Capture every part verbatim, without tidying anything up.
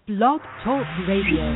Blog Talk Radio.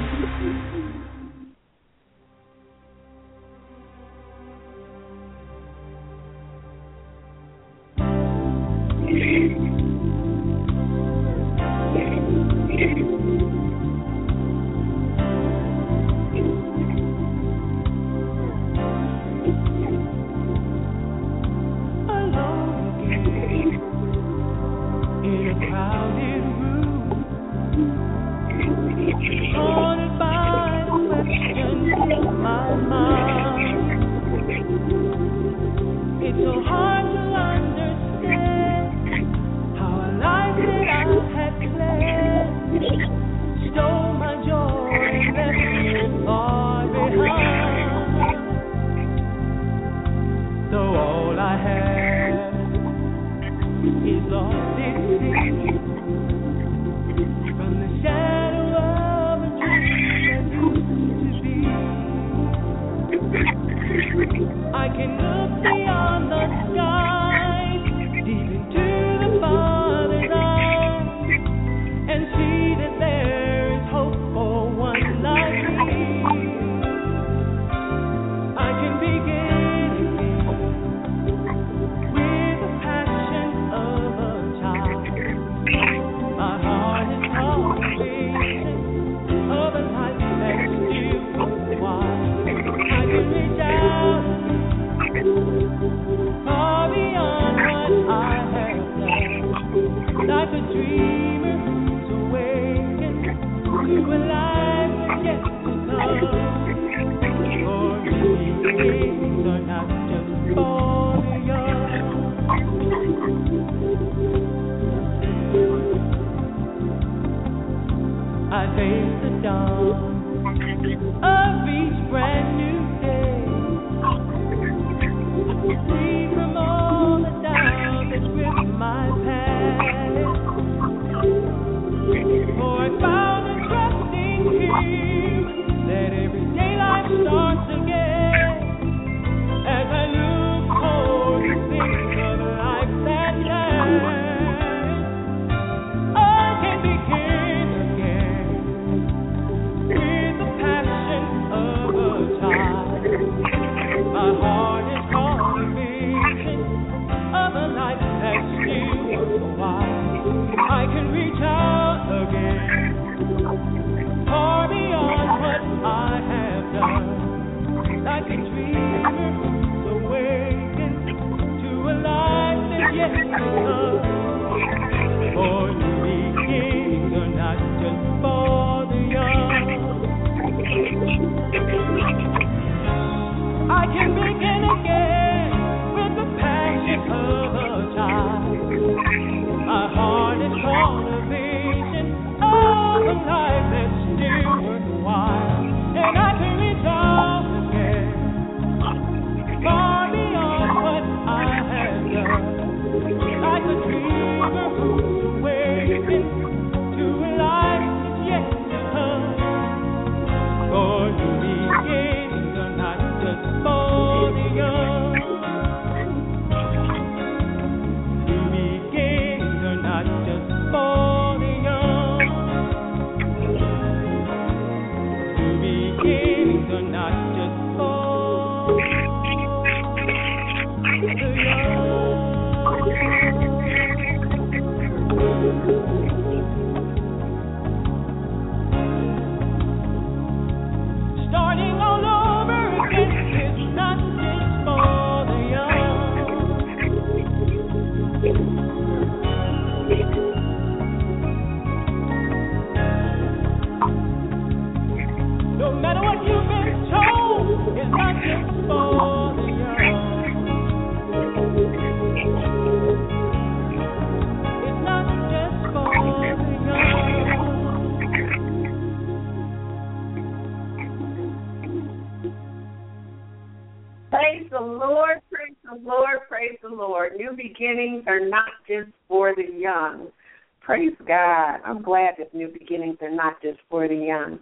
Beginnings are not just for the young. Praise God. I'm glad that new beginnings are not just for the young.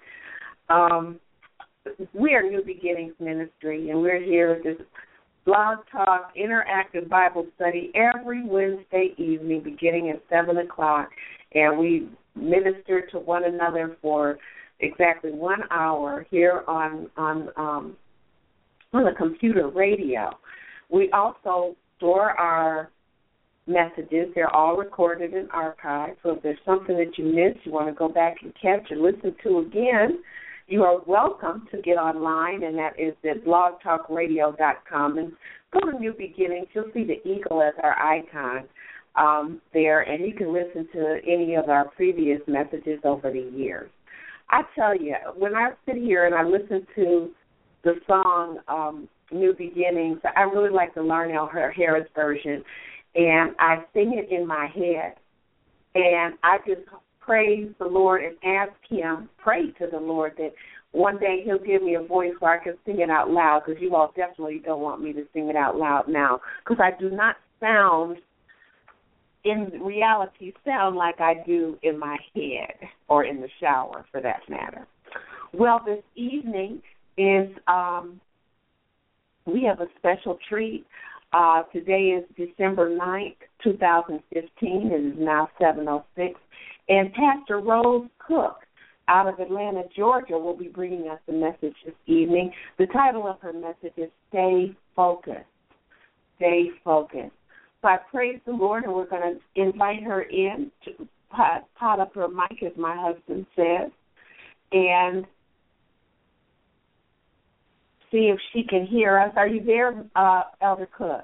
Um, we are New Beginnings Ministry, and we're here at this Blog Talk Interactive Bible Study every Wednesday evening beginning at seven o'clock. And we minister to one another for exactly one hour here on on um, on the computer radio. We also store our messages. They're all recorded and archived. So if there's something that you missed, you want to go back and catch or listen to again, you are welcome to get online, and that is at blog talk radio dot com. And go to New Beginnings. You'll see the eagle as our icon um, there, and you can listen to any of our previous messages over the years. I tell you, when I sit here and I listen to the song um, New Beginnings, I really like the Larnell Harris version, and I sing it in my head, and I just praise the Lord and ask him, pray to the Lord that one day he'll give me a voice where I can sing it out loud, because you all definitely don't want me to sing it out loud now, because I do not sound, in reality, sound like I do in my head or in the shower, for that matter. Well, this evening is, um, we have a special treat. Uh, today is December ninth, two thousand fifteen. It is now seven oh six. And Pastor Rose Cook out of Atlanta, Georgia, will be bringing us a message this evening. The title of her message is Stay Focused. Stay Focused. So I praise the Lord, and we're going to invite her in to pot, pot up her mic, as my husband says, and see if she can hear us. Are you there, uh, Elder Cook?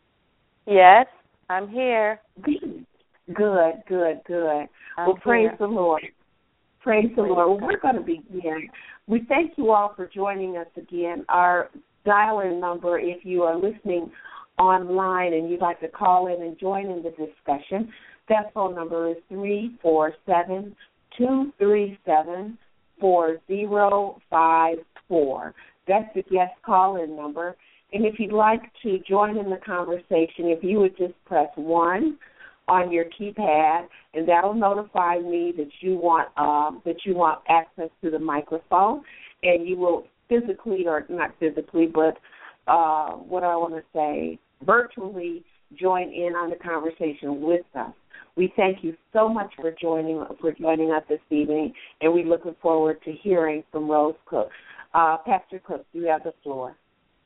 Yes, I'm here. Good, good, good. I'm well, praise here. the Lord. Praise the Praise Lord. Well, God. we're going to begin. We thank you all for joining us again. Our dial-in number, if you are listening online and you'd like to call in and join in the discussion, that phone number is three four seven, two three seven, four zero five four. That's the guest call-in number. And if you'd like to join in the conversation, if you would just press one on your keypad, and that'll notify me that you want um, that you want access to the microphone, and you will physically, or not physically, but uh, what I want to say, virtually join in on the conversation with us. We thank you so much for joining for joining us this evening, and we're looking forward to hearing from Rose Cook. Uh, Pastor Cook, you have the floor.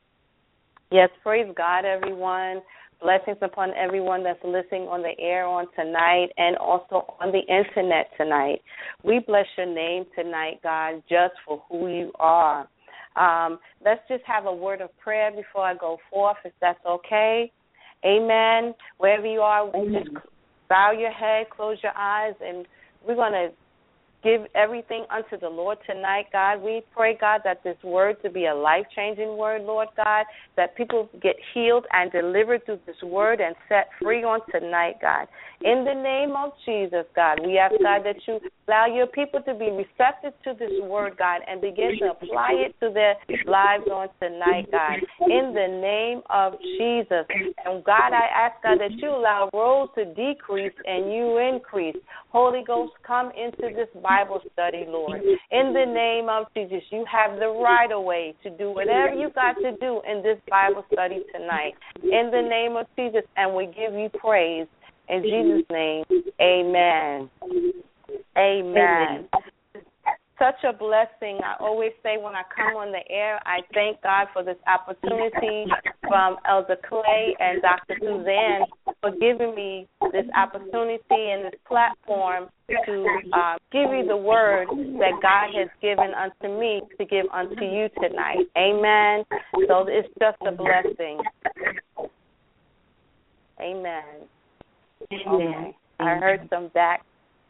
Yes, praise God, everyone. Blessings upon everyone that's listening on the air on tonight and also on the internet tonight. We bless your name tonight, God, just for who you are. Um, let's just have a word of prayer before I go forth, if that's okay. Amen. Wherever you are, Amen. Just bow your head, close your eyes, and we're going to give everything unto the Lord tonight, God. We pray, God, that this word to be a life-changing word, Lord God, that people get healed and delivered through this word and set free on tonight, God. In the name of Jesus, God, we ask, God, that you allow your people to be receptive to this word, God, and begin to apply it to their lives on tonight, God. In the name of Jesus. And, God, I ask, God, that you allow Rose to decrease and you increase. Holy Ghost, come into this Bible study, Lord. In the name of Jesus, you have the right of way to do whatever you got to do in this Bible study tonight. In the name of Jesus, and we give you praise. In Jesus' name, amen. Amen. Such a blessing. I always say when I come on the air, I thank God for this opportunity from Elder Clay and Doctor Suzanne for giving me this opportunity and this platform to uh, give you the word that God has given unto me to give unto you tonight. Amen. So it's just a blessing. Amen. Okay. I heard some back.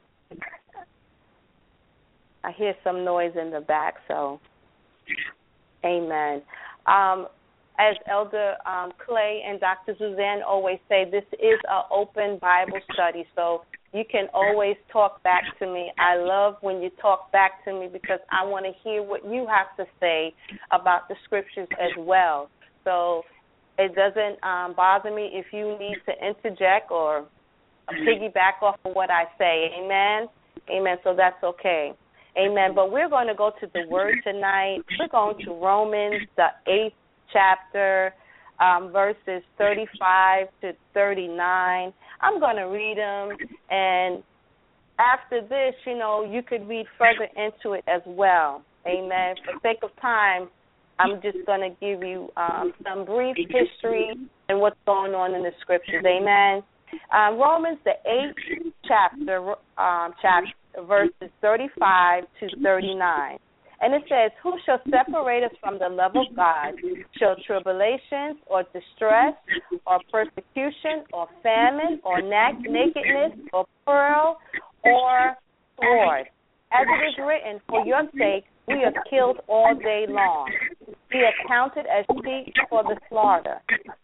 I hear some noise in the back, so amen. Um, as Elder um, Clay and Doctor Suzanne always say, this is an open Bible study, so you can always talk back to me. I love when you talk back to me because I want to hear what you have to say about the scriptures as well. So it doesn't um, bother me if you need to interject or piggyback off of what I say. Amen? Amen. So that's okay. Amen. But we're going to go to the Word tonight. We're going to Romans, the eighth chapter, um, verses thirty-five to thirty-nine. I'm going to read them, and after this, you know, you could read further into it as well. Amen. For sake of time, I'm just going to give you um, some brief history and what's going on in the scriptures. Amen. Um, Romans, the eighth chapter, um, chapter, verses thirty-five to thirty-nine. And it says, who shall separate us from the love of God? Shall tribulations or distress or persecution or famine or na- nakedness or peril or sword? As it is written, for your sake we are killed all day long. We are counted as sheep for the slaughter.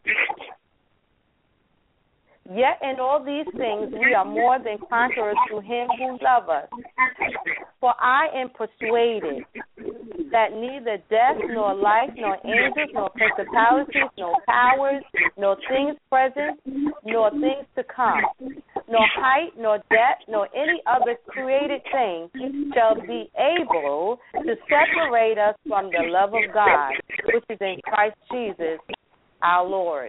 Yet in all these things we are more than conquerors through him who loves us. For I am persuaded that neither death, nor life, nor angels, nor principalities, nor powers, nor things present, nor things to come, nor height, nor depth, nor any other created thing shall be able to separate us from the love of God, which is in Christ Jesus our Lord.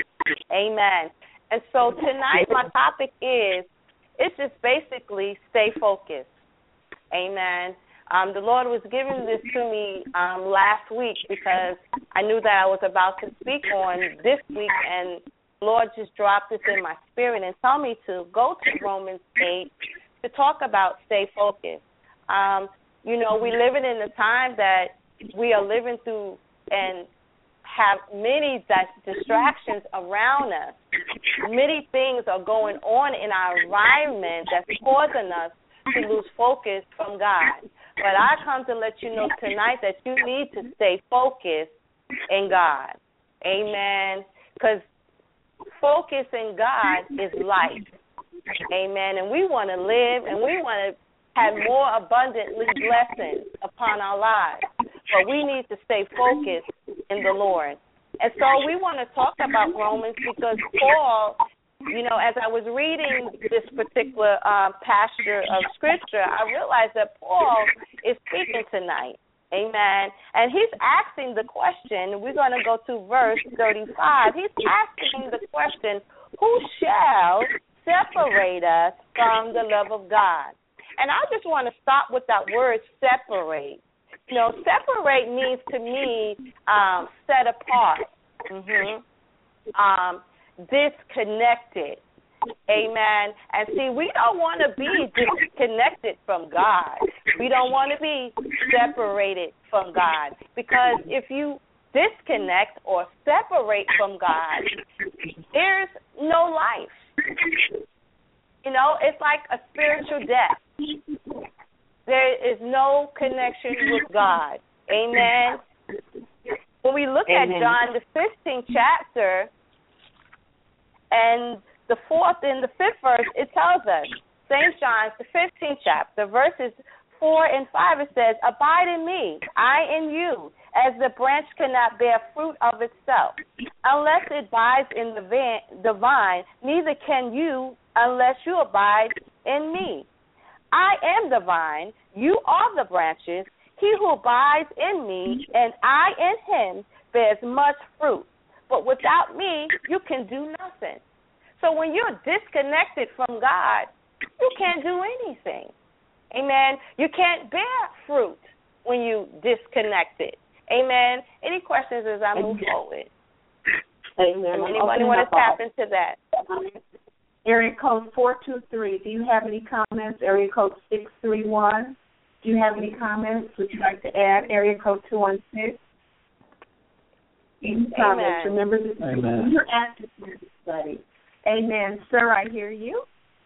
Amen. And so tonight my topic is, it's just basically stay focused. Amen. Um, the Lord was giving this to me um, last week because I knew that I was about to speak on this week, and the Lord just dropped this in my spirit and told me to go to Romans eight to talk about stay focused. Um, you know, we're living in a time that we are living through and have many distractions around us. Many things are going on in our environment that's causing us to lose focus from God. But I come to let you know tonight that you need to stay focused in God. Amen. Because focus in God is life. Amen. And we want to live and we want to have more abundantly blessings upon our lives. But we need to stay focused in the Lord. And so we want to talk about Romans because Paul, you know, as I was reading this particular um, passage of Scripture, I realized that Paul is speaking tonight. Amen. And he's asking the question, we're going to go to verse thirty-five. He's asking the question, who shall separate us from the love of God? And I just want to stop with that word separate. You know, separate means to me um, set apart, mm-hmm. um, disconnected. Amen. And see, we don't want to be disconnected from God. We don't want to be separated from God. Because if you disconnect or separate from God, there's no life. You know, it's like a spiritual death. There is no connection with God. Amen. When we look Amen. At John, the fifteenth chapter, and the fourth and the fifth verse, it tells us, Saint John, the fifteenth chapter, verses four and five, it says, abide in me, I in you, as the branch cannot bear fruit of itself, unless it abides in the, van, the vine, neither can you unless you abide in me. I am the vine, you are the branches. He who abides in me and I in him bears much fruit. But without me, you can do nothing. So when you're disconnected from God, you can't do anything. Amen. You can't bear fruit when you disconnected. Amen. Any questions as I move forward? Amen. Anybody want to tap into that? Area code four two three. Do you have any comments? Area code six three one. Do you have any comments? Would you like to add? Area code two one six. Any comments? Remember, this is an interactive study. Amen. Sir, I hear you.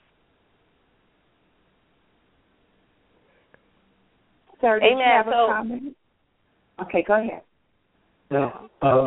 Sir, do Amen. you have so, a comment? Okay, go ahead. No. Uh,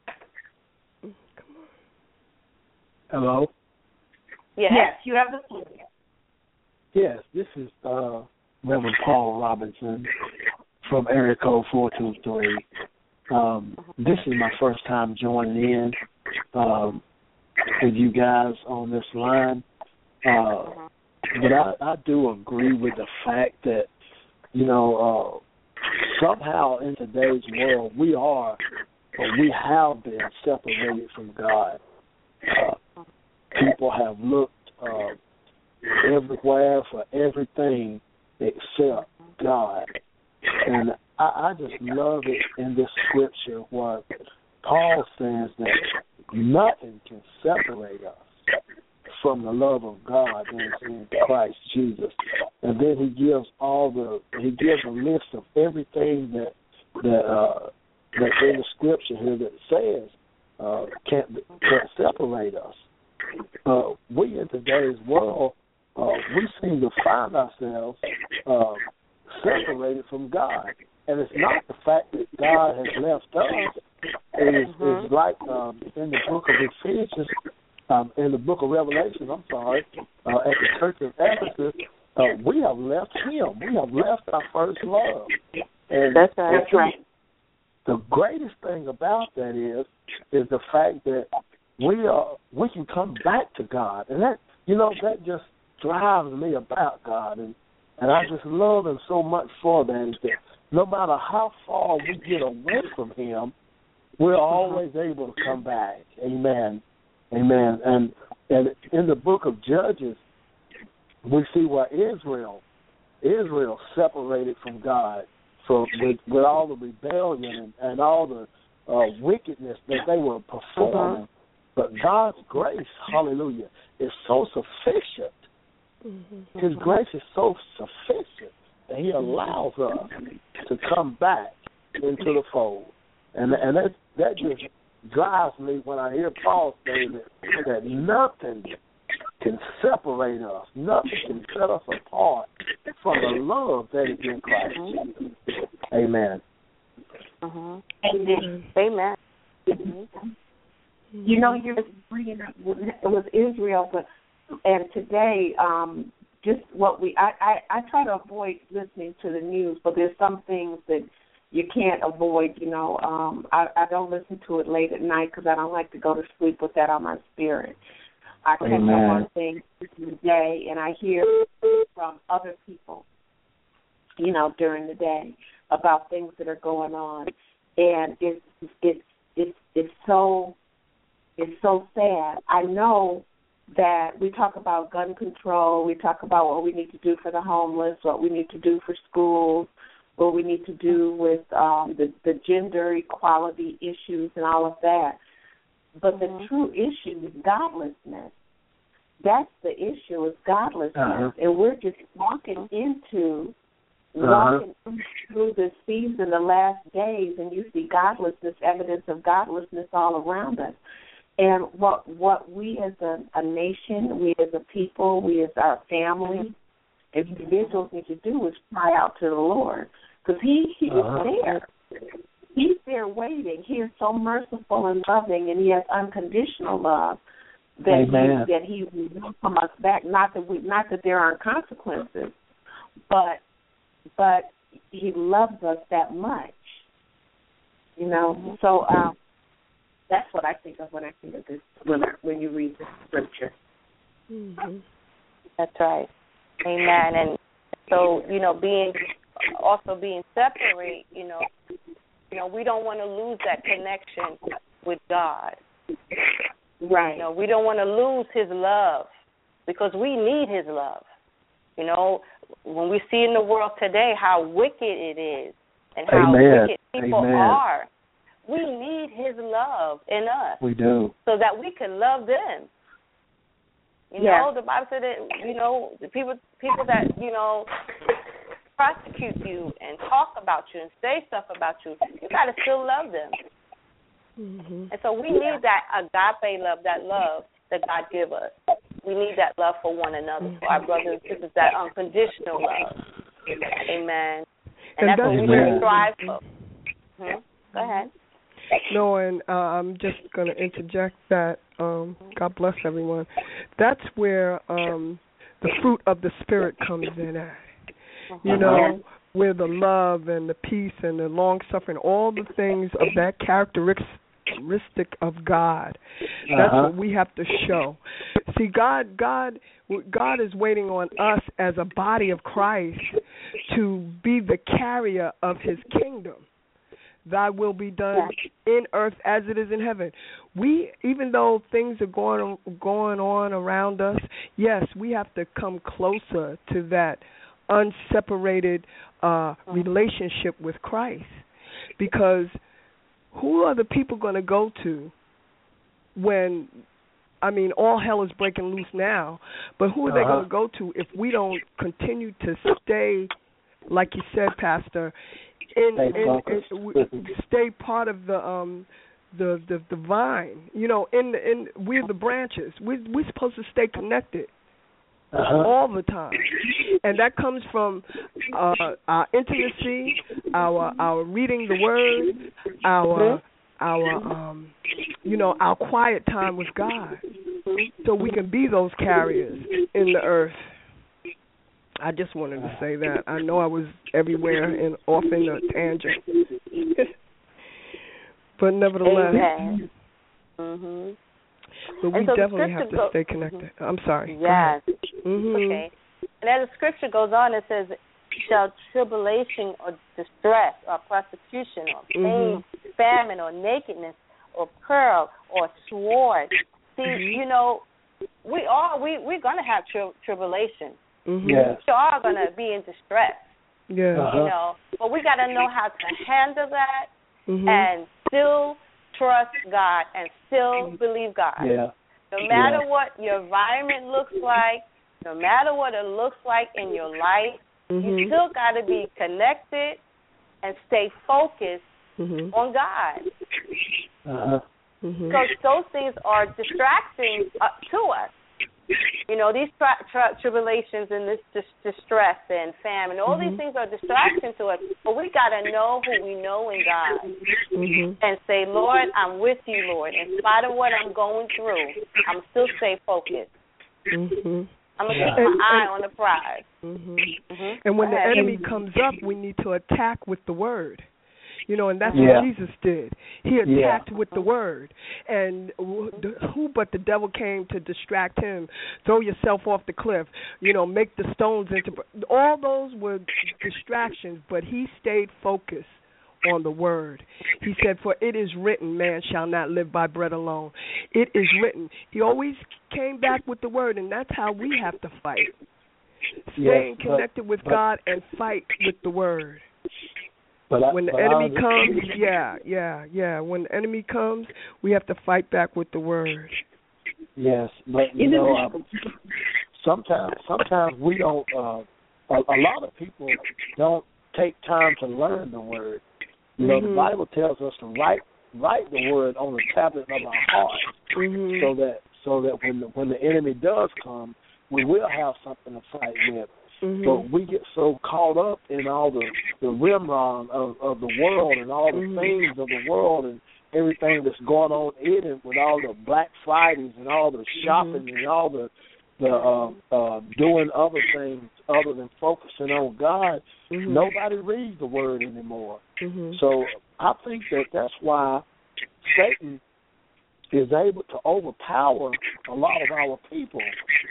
hello? Yes. yes, you have the floor. Yes, this is uh, Reverend Paul Robinson from area code four two three. Um, this is my first time joining in um, with you guys on this line. Uh, but I, I do agree with the fact that, you know, uh, somehow in today's world we are, or we have been separated from God. Uh, people have looked uh, everywhere, for everything except God. And I, I just love it in this scripture where Paul says that nothing can separate us from the love of God that is in Christ Jesus. And then he gives all the he gives a list of everything that that uh, that in the scripture here that says uh, can't can't separate us. Uh, we in today's world uh, we seem to find ourselves uh, separated from God, and it's not the fact that God has left us. It is mm-hmm. it's like um, in the book of Ephesians. Um, in the book of Revelation, I'm sorry, uh, at the church of Ephesus, uh, we have left him. We have left our first love. And That's right. That's right. The greatest thing about that is is the fact that we are we can come back to God, and that you know that just drives me about God, and and I just love him so much for that. Is that no matter how far we get away from him, we're always able to come back. Amen. Amen. And and in the book of Judges, we see where Israel, Israel separated from God from with, with all the rebellion and, and all the uh, wickedness that they were performing. Uh-huh. But God's grace, hallelujah, is so sufficient. Mm-hmm. His grace is so sufficient that he allows us to come back into the fold. And and that that just drives me when I hear Paul say that, that nothing can separate us, nothing can set us apart from the love that is in Christ Jesus. Amen. Uh-huh. Amen. Amen. Mm-hmm. You know, you're bringing up it was Israel, but and today, um, just what we I, I I try to avoid listening to the news, but there's some things that you can't avoid, you know. Um, I, I don't listen to it late at night because I don't like to go to sleep with that on my spirit. I catch up on things during the day, and I hear from other people, you know, during the day about things that are going on, and it's it's it's it's so it's so sad. I know that we talk about gun control, we talk about what we need to do for the homeless, what we need to do for schools, what we need to do with um, the, the gender equality issues and all of that. But mm-hmm. the true issue is godlessness. That's the issue, is godlessness. Uh-huh. And we're just walking into, uh-huh. walking through this season, the last days, and you see godlessness, evidence of godlessness all around us. And what what we as a, a nation, we as a people, we as our family, individuals need to do is cry out to the Lord. Because he, he uh-huh. is there. He's there waiting. He is so merciful and loving, and he has unconditional love that Amen. he that he will welcome us back. Not that we, not that there aren't consequences, but but he loves us that much. You know. Mm-hmm. So um, that's what I think of when I think of this. When I, when you read the scripture. Mm-hmm. That's right. Amen. And so you know, being also being separate, you know, you know, we don't want to lose that connection with God. Right. You know, we don't want to lose his love because we need his love. You know, when we see in the world today how wicked it is and how Amen. wicked people Amen. are, we need his love in us. We do. So that we can love them. You yeah. know, the Bible said that, you know, the people people that, you know, prosecute you and talk about you and say stuff about you, you got to still love them. Mm-hmm. And so we need that agape love, that love that God give us. We need that love for one another, mm-hmm. for our brothers and sisters, that unconditional love. Amen. And, and that's, that's what we should strive for. Hmm? Go ahead. No, and uh, I'm just going to interject that, um, God bless everyone, that's where um, the fruit of the Spirit comes in at. You know, where the love and the peace and the long-suffering, all the things of that characteristic of God. That's uh-huh. what we have to show. See, God, God, God is waiting on us as a body of Christ to be the carrier of his kingdom. thy will be done in earth as it is in heaven. We, even though things are going going on around us, yes, we have to come closer to that unseparated uh, relationship with Christ. Because who are the people going to go to when, I mean, all hell is breaking loose now, but who are they Uh-huh. going to go to if we don't continue to stay, like you said, Pastor, in, Stay in, focused. in, in stay part of the um the, the the vine, you know, in in we're the branches. We we're supposed to stay connected Uh-huh. all the time, and that comes from uh, our intimacy, our our reading the Word, our our um you know our quiet time with God, so we can be those carriers in the earth. I just wanted to say that. I know I was everywhere and off in a tangent, but nevertheless, Amen. Mhm. but we And so the definitely have scripture to go- stay connected. I'm sorry. Yes. Mm-hmm. Okay. And as the scripture goes on, it says, shall tribulation or distress or persecution or pain, Mhm. famine or nakedness or peril or sword. See, Mhm. you know, we are, we, we're going to have tri- tribulation. Mm-hmm. Yes. We are going to be in distress, Yeah. Uh-huh. you know. But we got to know how to handle that Mhm. and still trust God and still believe God. Yeah. No matter Yeah. what your environment looks like, no matter what it looks like in your life, Mhm. you still got to be connected and stay focused Mhm. on God. Uh-huh. Mhm. Because those things are distracting uh, to us. You know, these tri- tri- tribulations and this dis- distress and famine, all Mhm. these things are distractions to us. But we got to know who we know in God Mhm. and say, Lord, I'm with you, Lord. In spite of what I'm going through, I'm still stay focused. Mhm. I'm going to Yeah. keep my And- eye and- on the prize. Mhm. Mm-hmm. And when Go the ahead. enemy comes up, we need to attack with the word. You know, and that's Yeah. what Jesus did. He attacked with the word. And wh- the- who but the devil came to distract him? Throw yourself off the cliff. You know, make the stones into... All those were distractions, but he stayed focused on the word. He said, for it is written, man shall not live by bread alone. It is written. He always came back with the word, and that's how we have to fight. Staying Yes, but- connected with but- God and fight with the word. But I, When the but I enemy understand- comes, yeah, yeah, yeah. When the enemy comes, we have to fight back with the word. Yes, but you know, uh, sometimes sometimes we don't. Uh, a, a lot of people don't take time to learn the word. You know, Mhm. the Bible tells us to write write the word on the tablet of our heart, Mhm. so that so that when the, when the enemy does come, we will have something to fight with. Mhm. But we get so caught up in all the the rimron of, of the world and all the Mhm. things of the world and everything that's going on in it, with all the Black Fridays and all the shopping Mhm. and all the the uh, uh, doing other things other than focusing on God. Mhm. Nobody reads the Word anymore. Mhm. So I think that that's why Satan is able to overpower a lot of our people,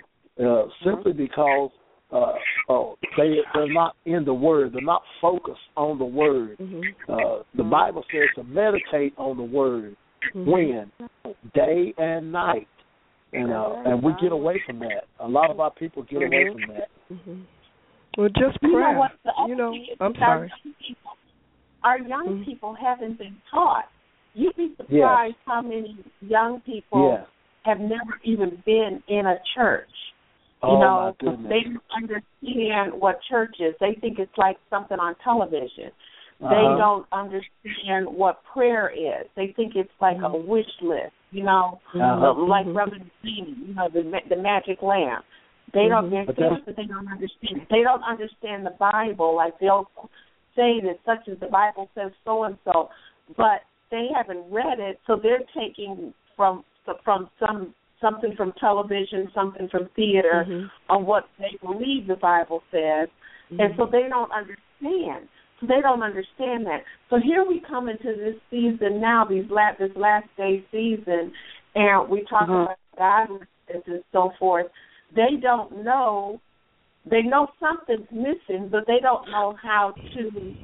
uh, simply because uh, uh, they they're not in the Word. They're not focused on the Word. Mhm. Uh, the Bible says to meditate on the Word. Mhm. When? Day and night. And uh, and we get away from that. A lot of our people get away from that. Mhm. Well, just You prayer. know what? The other You know, thing is I'm that our sorry. young people, our young Mhm. people haven't been taught. You'd be surprised how many young people Yeah. have never even been in a church. You Oh, know, my goodness. they don't understand what church is. They think it's like something on television. They Uh-huh. don't understand what prayer is. They think it's like a wish list, you know, Uh-huh. uh, like Mhm. Brother Genie, you know, the the magic lamp. They don't Mhm. get But this, that's- but they don't understand. They don't understand the Bible. Like they'll say that such as the Bible says so and so, but they haven't read it, so they're taking from from some something from television, something from theater, Mhm. on what they believe the Bible says, Mhm. and so they don't understand. So they don't understand that. So here we come into this season now, these last this last day season, and we talk Mhm. about God and so forth. They don't know. They know something's missing, but they don't know how to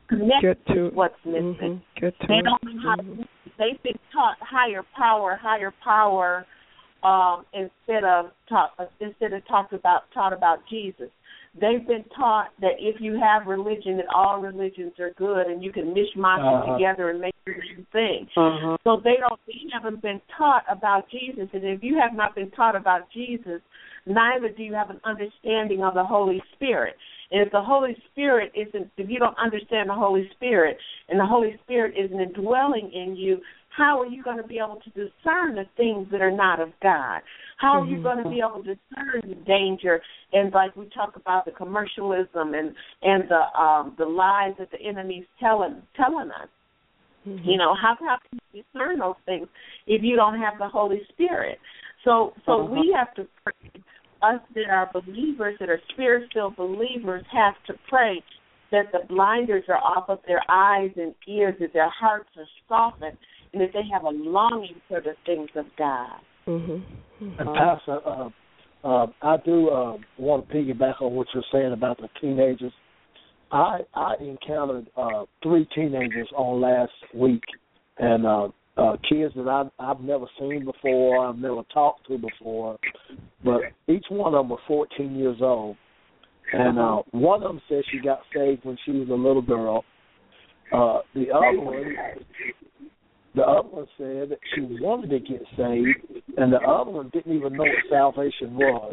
connected Get to to what's missing. Mm-hmm. Get to they it. don't know how Mm-hmm. they've been taught higher power, higher power, um, instead of taught instead of talked about taught about Jesus. They've been taught that if you have religion, that all religions are good, and you can mishmash Uh-huh. it together and make your own thing. Uh-huh. So they don't. They haven't been taught about Jesus, and if you have not been taught about Jesus, neither do you have an understanding of the Holy Spirit. And if the Holy Spirit isn't, if you don't understand the Holy Spirit, and the Holy Spirit isn't indwelling in you, how are you going to be able to discern the things that are not of God? How are you going to be able to discern the danger? And like we talk about the commercialism and and the um, the lies that the enemy's telling telling us. Mm-hmm. You know, how how can you discern those things if you don't have the Holy Spirit? So so uh-huh. we have to pray. Us that are believers, that are spirit-filled believers, have to pray that the blinders are off of their eyes and ears, that their hearts are softened, and that they have a longing for the things of God. Mm-hmm. And Pastor, uh, uh, I do uh, want to piggyback on what you're saying about the teenagers. I I encountered uh, three teenagers on last week, and uh, uh, kids that I, I've never seen before, I've never talked to before, but each one of them were fourteen years old. And uh, one of them said she got saved when she was a little girl. Uh, the other one, the other one said that she wanted to get saved, and the other one didn't even know what salvation was.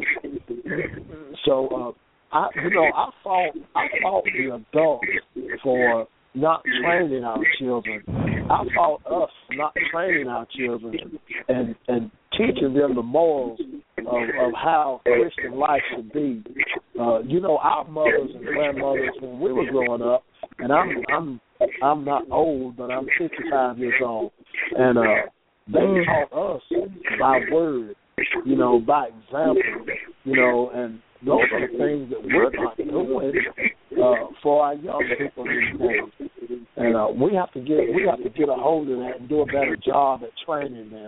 So, uh, I, you know, I fault I fault the adults for not training our children. I fault us for not training our children and and teaching them the morals of, of how Christian life should be. Uh, you know, our mothers and grandmothers when we were growing up, and I'm I'm I'm not old, but I'm fifty-five years old, and uh, they taught us by word, you know, by example, you know, and those are the things that we're not doing uh, for our young people these days. And uh, we have to get we have to get a hold of that and do a better job at training them,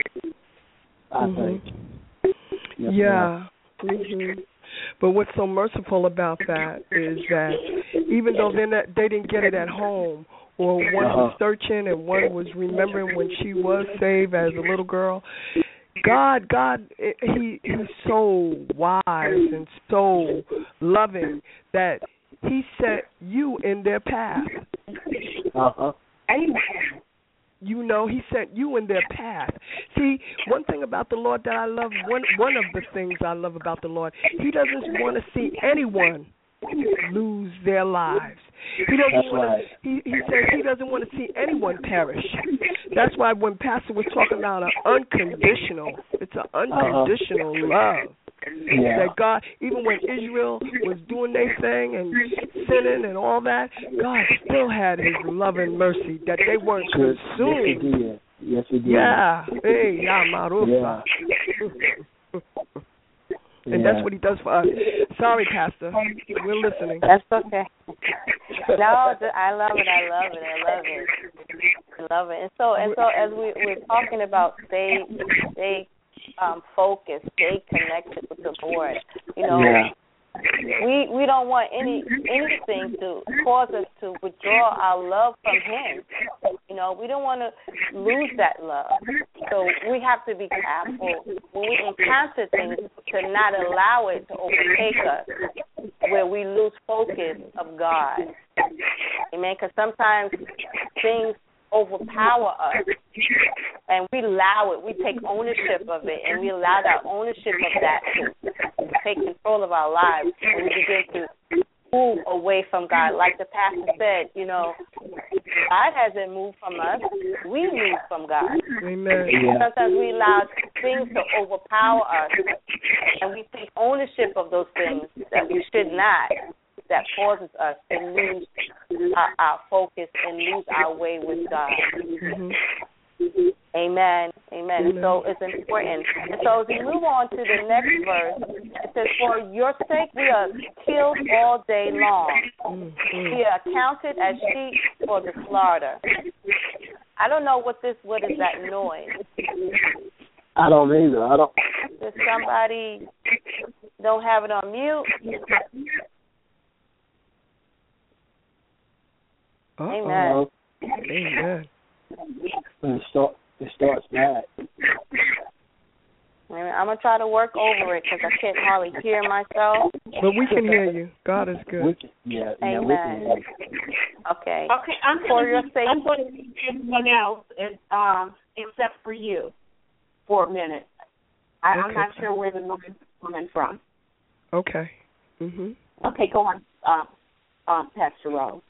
I mm-hmm. think. Yes, yeah. Mm-hmm. But what's so merciful about that is that even though they're not, they didn't get it at home, or one uh-huh. was searching and one was remembering when she was saved as a little girl, God, God, he he's so wise and so loving that he set you in their path. Uh-huh. You know, he sent you in their path. See, one thing about the Lord that I love, one one of the things I love about the Lord, he doesn't want to see anyone lose their lives. He doesn't want right. to. He, he says he doesn't want to see anyone perish. That's why when Pastor was talking about an unconditional, it's an unconditional uh-huh. love. Yeah. That God, even when Israel was doing their thing and sinning and all that, God still had His love and mercy. That they weren't consumed. Yes, He did. Yes, He did. Yeah. Hey, Yamarufa. Yeah. And yeah. that's what He does for us. Sorry, Pastor. We're listening. That's okay. No, I love it. I love it. I love it. I love it. And so, and so, as we, we're talking about stay, stay um, focused, stay connected with the Lord. You know, yeah. we we don't want any anything to cause us to withdraw our love from Him. You know, we don't want to lose that love. So we have to be careful when we encounter things to not allow it to overtake us, where we lose focus of God. Amen. Because sometimes things overpower us, and we allow it. We take ownership of it, and we allow that ownership of that to take control of our lives, and we begin to move away from God. Like the pastor said, you know, God hasn't moved from us. We move from God. Amen. Yeah. Sometimes we allow things to overpower us, and we take ownership of those things that we should not. That causes us to lose our, our focus and lose our way with God. Mm-hmm. Amen. Amen. And so it's important. And so as we move on to the next verse, it says, "For your sake we are killed all day long. Mm-hmm. We are counted as sheep for the slaughter." I don't know what this. What is that noise? I don't either. I don't. Does somebody don't have it on mute? Amen. Amen. It, start, it starts bad. I'm going to try to work over it because I can't hardly hear myself. But we can hear you. God is good. We can, yeah, yeah, Amen. we can hear you. Okay. Okay, I'm For going your to sake. I'm going to leave everyone else, and, um, except for you, for a minute. I, Okay. I'm not sure where the noise is coming from. Okay. Mhm. Okay, go on, um, um, Pastor Rose.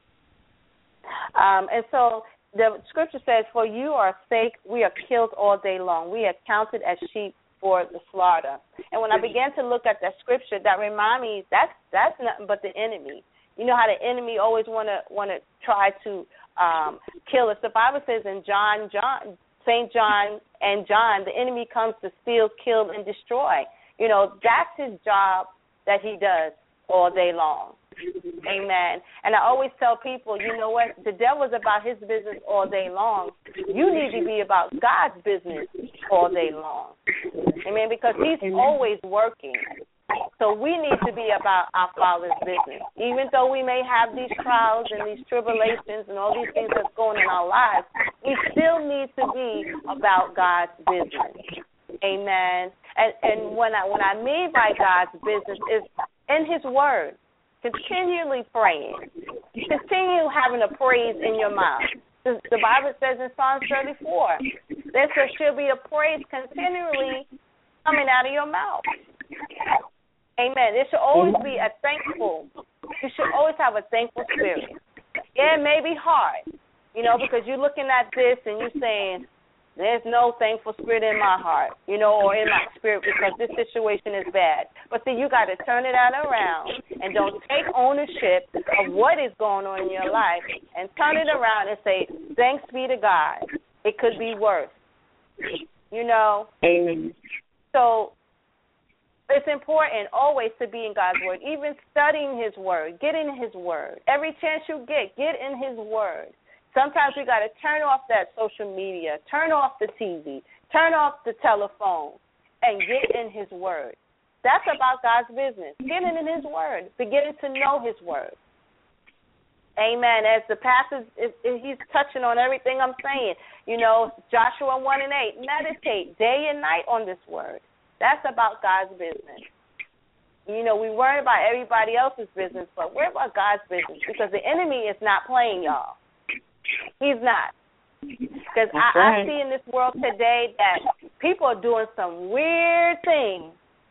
Um, and so the scripture says, for you are sake, we are killed all day long. We are counted as sheep for the slaughter. And when I began to look at that scripture, that reminded me that's that's nothing but the enemy. You know how the enemy always want to want to try to um, kill us. The Bible says in John, John, Saint John and John, the enemy comes to steal, kill, and destroy. You know, that's his job that he does all day long. Amen. And I always tell people, you know what, the devil's about his business all day long. You need to be about God's business all day long. Amen, because he's always working. So we need to be about our Father's business. Even though we may have these trials and these tribulations and all these things that's going in our lives, we still need to be about God's business. Amen. And and when I when I mean by God's business is in his word. Continually praying. Continue having a praise in your mouth. The, the Bible says in Psalm thirty-four, there should be a praise continually coming out of your mouth. Amen. There should always be a thankful. You should always have a thankful spirit. Yeah, it may be hard, you know, because you're looking at this and you're saying, there's no thankful spirit in my heart, you know, or in my spirit because this situation is bad. But then you got to turn it out around and don't take ownership of what is going on in your life and turn it around and say, thanks be to God. It could be worse, you know. Amen. So it's important always to be in God's word, even studying his word, get in his word. Every chance you get, get in his word. Sometimes we got to turn off that social media, turn off the T V, turn off the telephone, and get in his word. That's about God's business. Getting in his word, beginning to know his word. Amen. As the pastor, is, is, he's touching on everything I'm saying. You know, Joshua one and eight, meditate day and night on this word. That's about God's business. You know, we worry about everybody else's business, but we're about God's business because the enemy is not playing, y'all. He's not. Because I, right. I see in this world today that people are doing some weird things.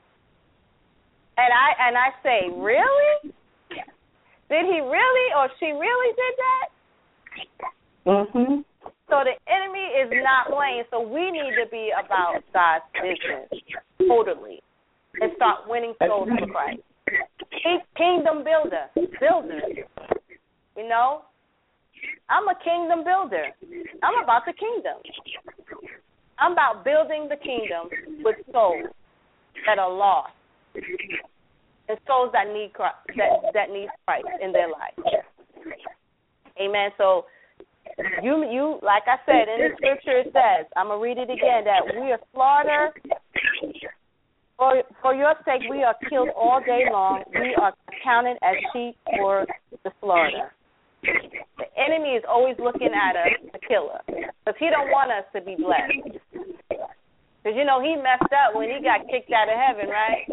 And I and I say, really? Did he really or she really did that? Mm-hmm. So the enemy is not playing. So we need to be about God's business totally and start winning souls for Christ. Kingdom builder, builder, you know? I'm a kingdom builder. I'm about the kingdom. I'm about building the kingdom with souls that are lost and souls that need Christ, that that need Christ in their life. Amen. So you you like I said in the scripture it says, I'm gonna read it again, that we are slaughtered for for your sake. We are killed all day long. We are counted as sheep for the slaughter. The enemy is always looking at us to kill us because he don't want us to be blessed. Because, you know, he messed up when he got kicked out of heaven, right?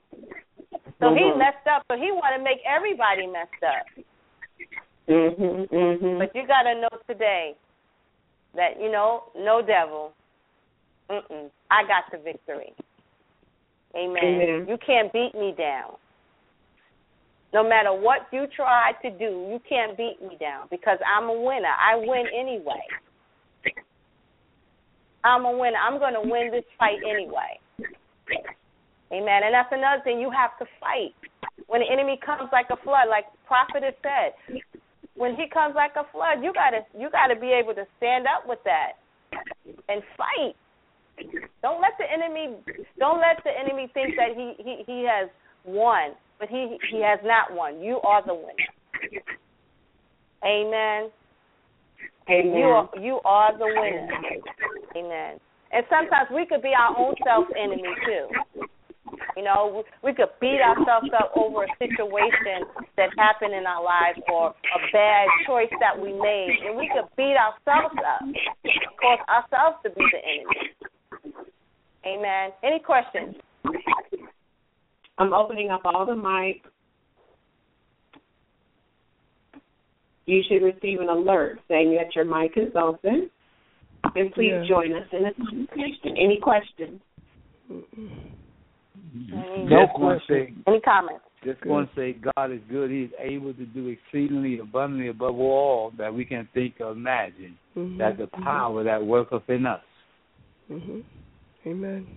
So he messed up, so he want to make everybody messed up. Mm-hmm, mm-hmm. But you got to know today that, you know, no devil. Mm-mm. I got the victory. Amen. Amen. You can't beat me down. No matter what you try to do, you can't beat me down because I'm a winner. I win anyway. I'm a winner. I'm going to win this fight anyway. Amen. And that's another thing. You have to fight. When the enemy comes like a flood, like the prophet has said, when he comes like a flood, you gotta you gotta be able to stand up with that and fight. Don't let the enemy don't let the enemy think that he, he, he has won. But he he has not won. You are the winner. Amen. Amen. You are, you are the winner. Amen. And sometimes we could be our own self enemy too. You know, we could beat ourselves up over a situation that happened in our life or a bad choice that we made, and we could beat ourselves up, cause ourselves to be the enemy. Amen. Any questions? I'm opening up all the mics. You should receive an alert saying that your mic is open. And please yeah. join us in a conversation. Any questions? No questions. Any comments? Just want to say God is good. He's able to do exceedingly abundantly above all that we can think or imagine. Mm-hmm. That's the power mm-hmm. that worketh in us. Mm-hmm. Amen.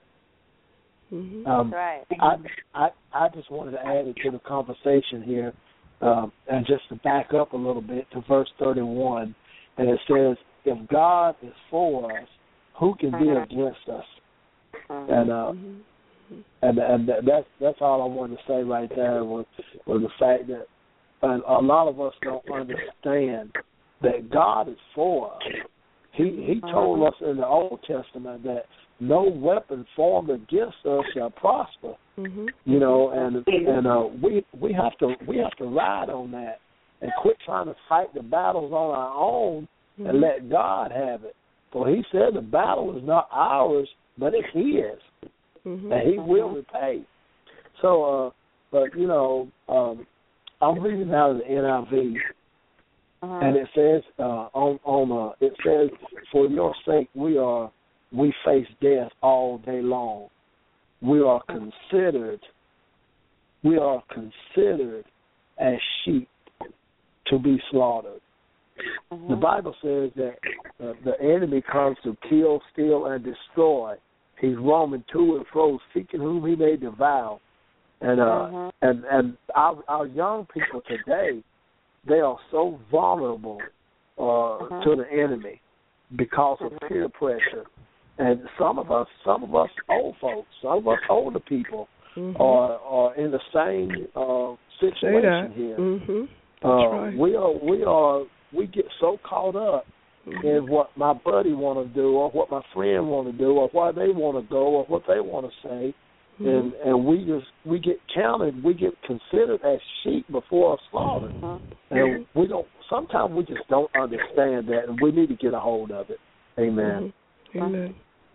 Mm-hmm. Um, That's right. I, I I just wanted to add it to the conversation here, um, and just to back up a little bit to verse thirty-one, and it says, "If God is for us, who can be uh-huh. against us?" Uh-huh. And uh, mm-hmm. and and that's that's all I wanted to say right there was was the fact that and a lot of us don't understand that God is for us. He he told us in the Old Testament that no weapon formed against us shall prosper. Mm-hmm. You know, and and uh, we we have to we have to ride on that and quit trying to fight the battles on our own mm-hmm. and let God have it. For He said the battle is not ours, but it's His, mm-hmm. and He will repay. So, uh, but you know, um, I'm reading out of the N I V. Uh-huh. And it says uh, on on uh, it says, "For your sake we are we face death all day long. We are considered we are considered as sheep to be slaughtered." Uh-huh. The Bible says that uh, the enemy comes to kill, steal, and destroy. He's roaming to and fro, seeking whom he may devour. And uh, uh-huh. and and our, our young people today, they are so vulnerable uh, uh-huh. to the enemy because of uh-huh. peer pressure. And some of us, some of us old folks, some of us older people mm-hmm. are, are in the same uh, situation here. Mm-hmm. That's uh, right. We are, we are, we get so caught up mm-hmm. in what my buddy want to do, or what my friend want to do, or why they want to go, or what they want to say. Mm-hmm. And and we just we get counted, we get considered as sheep before a slaughter, mm-hmm. and we don't. Sometimes we just don't understand that, and we need to get a hold of it. Amen. Mm-hmm. Amen.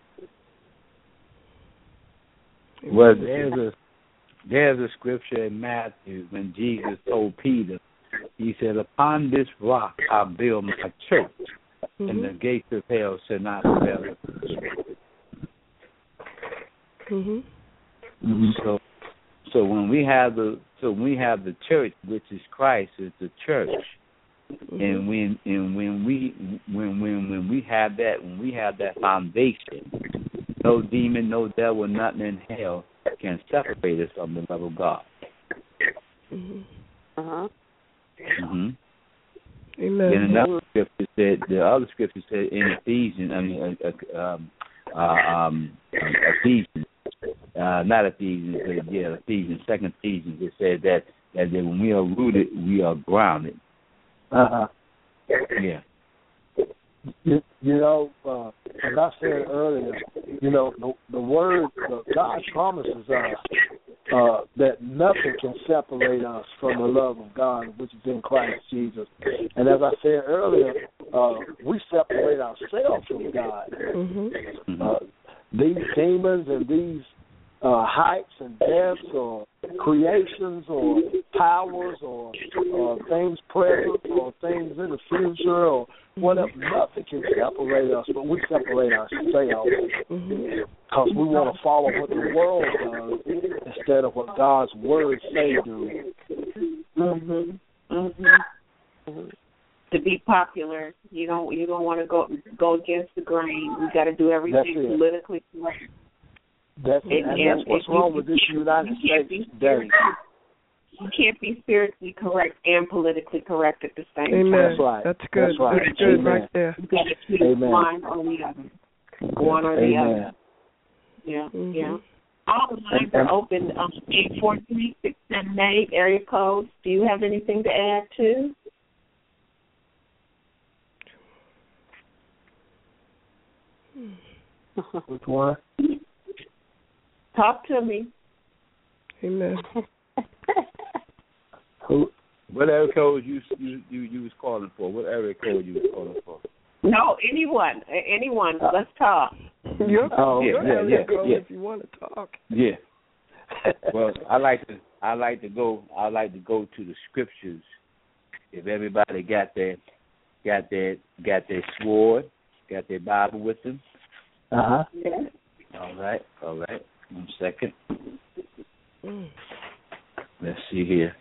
Well, there's a there's a scripture in Matthew when Jesus told Peter, He said, "Upon this rock I build my church, mm-hmm. and the gates of hell shall not prevail." Mm-hmm. Mm-hmm. So, so when we have the so when we have the church, which is Christ, is the church, mm-hmm. and when and when we when when when we have that when we have that foundation, no demon, no devil, nothing in hell can separate us from the love of God. Mm-hmm. Uh huh. Mhm. Amen. And another scripture said the other scripture said in Ephesians, I mean, uh, um, uh, um, Ephesians. Uh, not Ephesians, but yeah, Ephesians, second Ephesians, it said that, that that when we are rooted, we are grounded. Uh-huh. Yeah. You, you know, uh, as I said earlier, you know, the, the word, the, God promises us uh, that nothing can separate us from the love of God, which is in Christ Jesus. And as I said earlier, uh, we separate ourselves from God. Mm-hmm. Uh, these demons and these uh, heights and depths or creations or powers or, or things present or things in the future or whatever, nothing can separate us, but we separate ourselves because mm-hmm. we want to follow what the world does instead of what God's word say do. Mm-hmm. Mm-hmm. To be popular, you don't you don't want to go go against the grain. We got to do everything politically correct. That's it. And, and that's what's wrong you, with this United States today. You can't be spiritually correct and politically correct at the same Amen. time. That's right. That's good. That's, right. That's good Amen. right there. You got to choose one or the other. One or the Amen. other. Yeah, mm-hmm. yeah. All the lines are open. Um, eight four three, six seven eight, area codes. Do you have anything to add to? Which one? Talk to me. Amen. Who? What area code you you you you was calling for? What area code you was calling for? No, anyone, anyone. Let's talk. Your, Oh, your yeah, area yeah, code yeah. if you want to talk. Yeah. Well, I like to I like to go I like to go to the scriptures. If everybody got their got their got their sword, got their Bible with them. Uh huh. Yes. All right, all right. One second. Mm. Let's see here.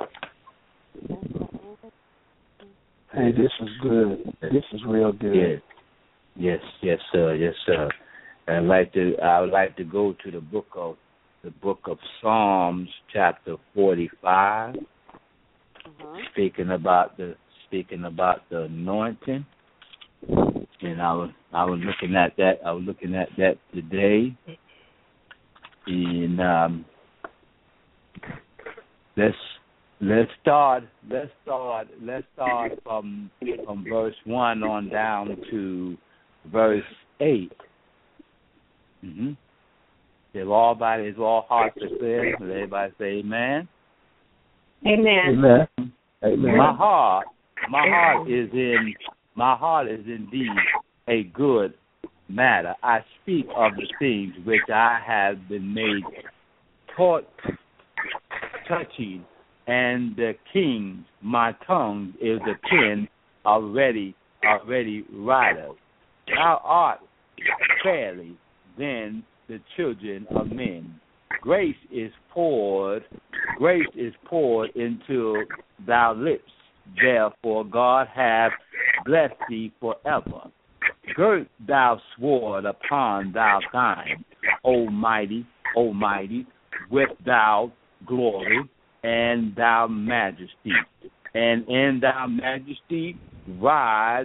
Hey, this is good. This is real good. Yes, yes, yes, sir, yes, sir. I'd like to. I would like to go to the book of the book of Psalms, chapter forty-five, Uh-huh. speaking about the speaking about the anointing. And I was I was looking at that. I was looking at that today. And um, let's let's start let's start let's start from from verse one on down to verse eight. Mm-hmm. If all body, if all hearts are clear, let everybody say amen. Amen. Amen. Amen. My heart, my heart is in my heart is indeed a good matter. I speak of the things which I have been made taught, touching, and the king, my tongue is a pen already, already writer. Thou art fairly then the children of men. Grace is poured, grace is poured into thy lips. Therefore God hath blessed thee forever. Gird thou sword upon thy thigh, O mighty, O mighty, with thou glory and thou majesty. And in thy majesty rise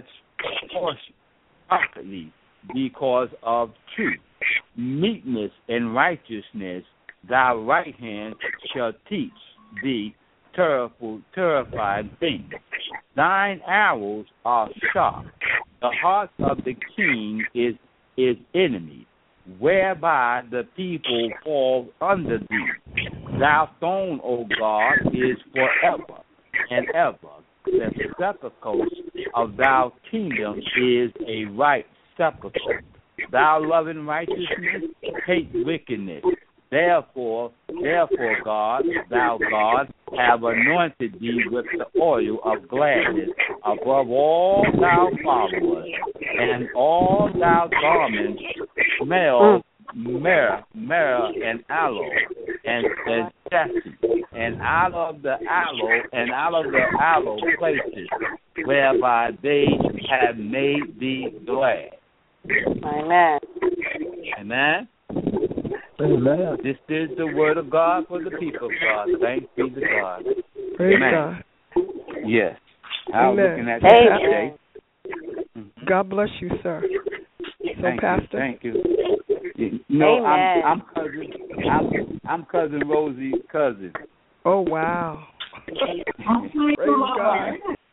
properly because of truth, meekness, and righteousness. Thy right hand shall teach thee terrible, terrifying things. Thine arrows are sharp. The heart of the king is is enemy, whereby the people fall under thee. Thy throne, O God, is forever and ever. The sepulchre of thy kingdom is a right sepulchre. Thou loving righteousness, hate wickedness. Therefore, therefore, God, thou God, have anointed thee with the oil of gladness above all thy followers, and all thy garments smell myrrh, myrrh and aloe, and and chastity, and out of the aloe, and out of the aloe places whereby they have made thee glad. Amen. Amen. Amen. This is the word of God for the people of God. Thanks be to God. Praise Amen. God. Yes. I was Amen. looking at that Amen. today. Mm-hmm. God bless you, sir. So, Thank Pastor. you. Thank you. You know, Amen. I'm, I'm cousin. I'm, I'm cousin Rosie's cousin. Oh, wow. Praise God.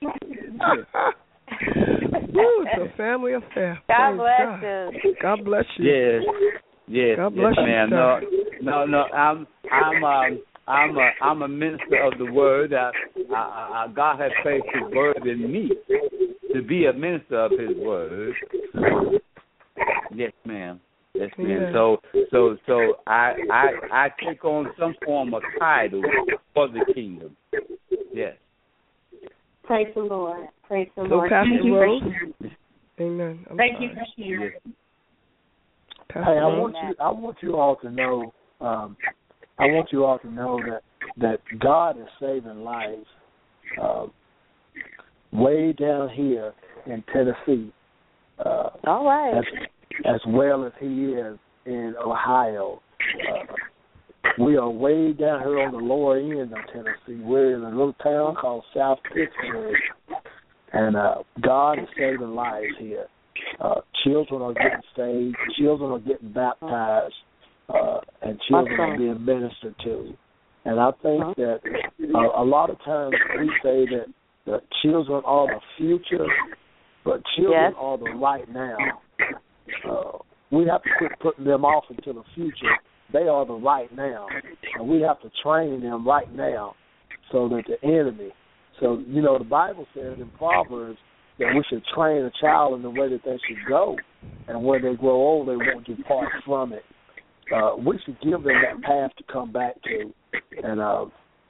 Ooh, it's a family affair. God Praise bless God. you. God bless you. Yes. Yes. God bless yes, you, ma'am. sir. No, no, no. I'm, I'm, um, I'm a, I'm a minister of the word. I, I, I, God has placed His word in me to be a minister of His word. Yes, ma'am. Yes, ma'am. Yeah. So, so, so I, I, I take on some form of title for the kingdom. Yes. Praise the Lord. Praise the So, Lord. Pastor Thank you for Rose? sharing. Amen. I'm Thank you sorry. for sharing. Yes. Pastor Hey, I Rose? want you. I want you all to know. Um, I want you all to know that that God is saving lives. Uh, way down here in Tennessee, uh, All right. as as well as He is in Ohio. Uh, we are way down here on the lower end of Tennessee. We're in a little town called South Pittsburgh, and uh, God is saving lives here. Uh, children are getting saved. Children are getting baptized, uh, and children are being ministered to. And I think that uh, a lot of times we say that the children are the future, but children Yes. are the right now. Uh, we have to quit putting them off into the future. They are the right now. and we have to train them right now so that the enemy. So, you know, the Bible says in Proverbs that we should train a child in the way that they should go, and when they grow old, they won't depart from it. Uh, we should give them that path to come back to. And uh,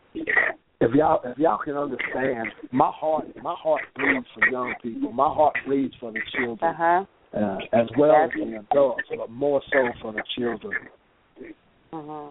if y'all if y'all can understand, my heart my heart bleeds for young people. My heart bleeds for the children, Uh-huh. uh, as well as the adults, but more so for the children. Uh-huh.